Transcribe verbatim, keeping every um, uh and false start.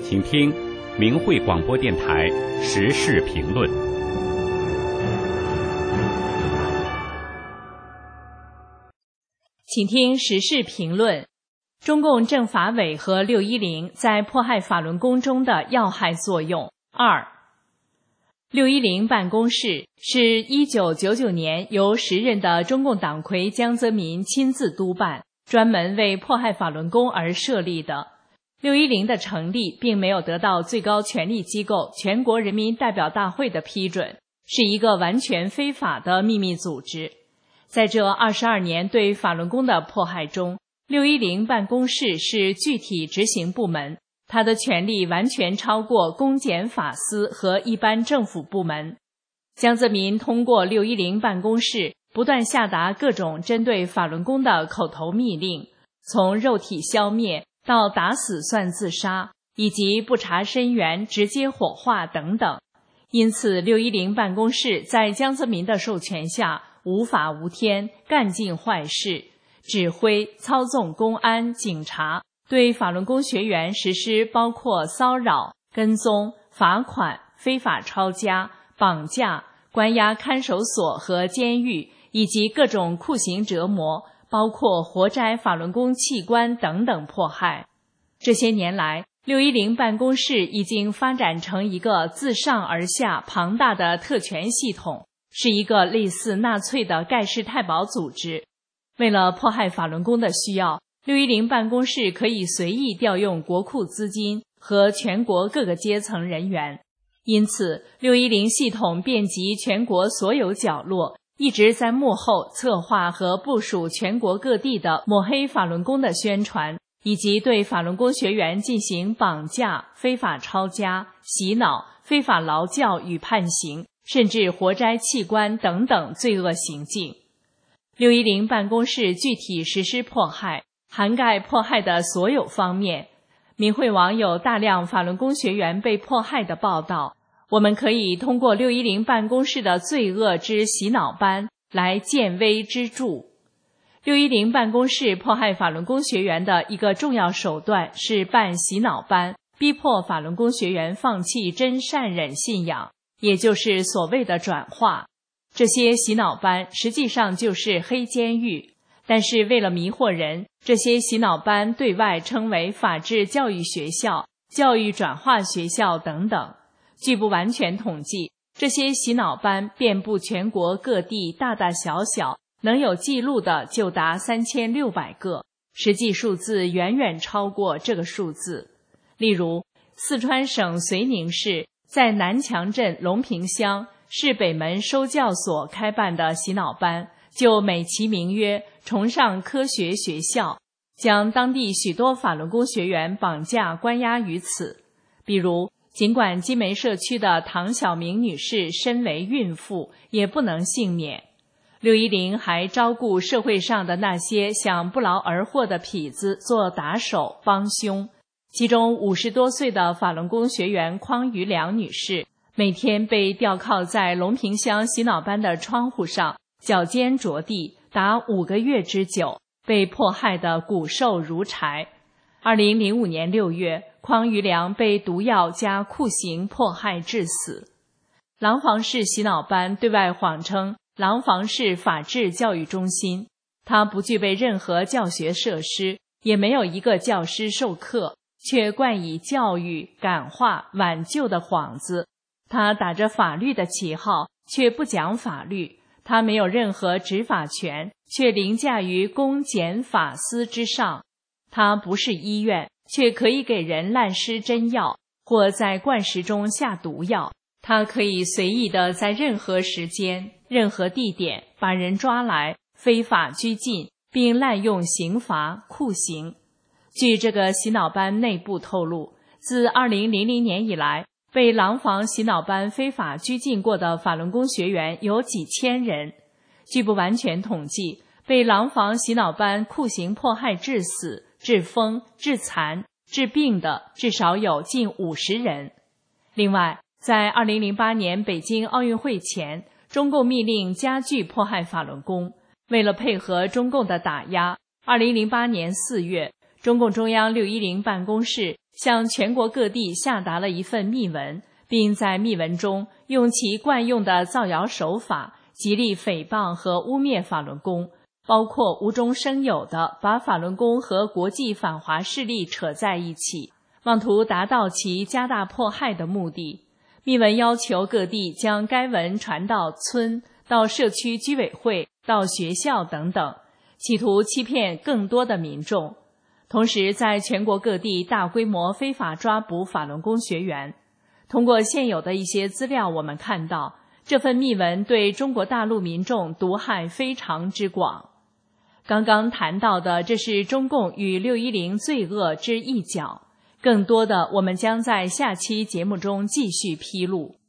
请听明慧广播电台时事评论。 请听时事评论：中共政法委和六一零在迫害法轮功中的要害作用。二、六一零办公室是一九九九年由时任的中共党魁江泽民亲自督办，专门为迫害法轮功而设立的。六一零的成立并没有得到最高权力机构全国人民代表大会的批准，是一个完全非法的秘密组织。在这二十二年对法轮功的迫害中，六一零办公室是具体执行部门，它的权力完全超过公检法司和一般政府部门。江泽民通过六一零办公室不断下达各种针对法轮功的口头密令，从肉体消灭到打死算自杀，以及不查身源直接火化等等。因此六一零办公室在江泽民的授权下无法无天，干尽坏事，指挥操纵公安警察，对法轮功学员实施包括骚扰、跟踪、罚款、非法抄家、绑架、关押看守所和监狱，以及各种酷刑折磨，包括活摘法轮功器官等等迫害。这些年来，六一零办公室已经发展成一个自上而下庞大的特权系统，是一个类似纳粹的盖世太保组织。为了迫害法轮功的需要，六一零办公室可以随意调用国库资金和全国各个阶层人员。因此，六一零系统遍及全国所有角落，一直在幕后策划和部署全国各地的抹黑法轮功的宣传，以及对法轮功学员进行绑架、非法抄家、洗脑、非法劳教与判刑，甚至活摘器官等等罪恶行径。六一零办公室具体实施迫害，涵盖迫害的所有方面。明慧网有大量法轮功学员被迫害的报道，我们可以通过六一零办公室的罪恶之洗脑班来见微知著。六一零办公室迫害法轮功学员的一个重要手段是办洗脑班，逼迫法轮功学员放弃真善忍信仰，也就是所谓的转化。这些洗脑班实际上就是黑监狱，但是为了迷惑人，这些洗脑班对外称为法治教育学校、教育转化学校等等。据不完全统计，这些洗脑班遍布全国各地，大大小小，能有记录的就达三千六百个，实际数字远远超过这个数字。例如，四川省绥宁市在南强镇龙平乡市北门收教所开办的洗脑班，就美其名曰崇尚科学学校，将当地许多法轮功学员绑架关押于此。比如，尽管金梅社区的唐小明女士身为孕妇，也不能幸免。六一零还招雇社会上的那些想不劳而获的痞子做打手帮凶，其中五十多岁的法轮功学员匡于良女士，每天被吊靠在龙平乡洗脑班的窗户上，脚尖着地达五个月之久，被迫害得骨瘦如柴。二零零五年六月，匡于良被毒药加酷刑迫害致死。廊坊市洗脑班对外谎称廊坊市法治教育中心，它不具备任何教学设施，也没有一个教师授课，却冠以教育、感化、挽救的幌子。他打着法律的旗号，却不讲法律。他没有任何执法权，却凌驾于公检法司之上。他不是医院，却可以给人滥施真药，或在灌食中下毒药。他可以随意地在任何时间、任何地点把人抓来，非法拘禁，并滥用刑罚、酷刑。据这个洗脑班内部透露，自二零零零年以来，被廊坊洗脑班非法拘禁过的法轮功学员有几千人。据不完全统计，被廊坊洗脑班酷刑迫害致死、致疯、致残、致病的至少有近五十人。另外，在二零零八年北京奥运会前，中共密令加剧迫害法轮功。为了配合中共的打压，二零零八年四月，中共中央六一零办公室向全国各地下达了一份密文，并在密文中用其惯用的造谣手法，极力诽谤和污蔑法轮功，包括无中生有的把法轮功和国际反华势力扯在一起，妄图达到其加大迫害的目的。密文要求各地将该文传到村、到社区居委会、到学校等等，企图欺骗更多的民众。同时在全国各地大规模非法抓捕法轮功学员。通过现有的一些资料，我们看到这份密文对中国大陆民众毒害非常之广。刚刚谈到的，这是中共与六一零罪恶之一角，更多的我们将在下期节目中继续披露。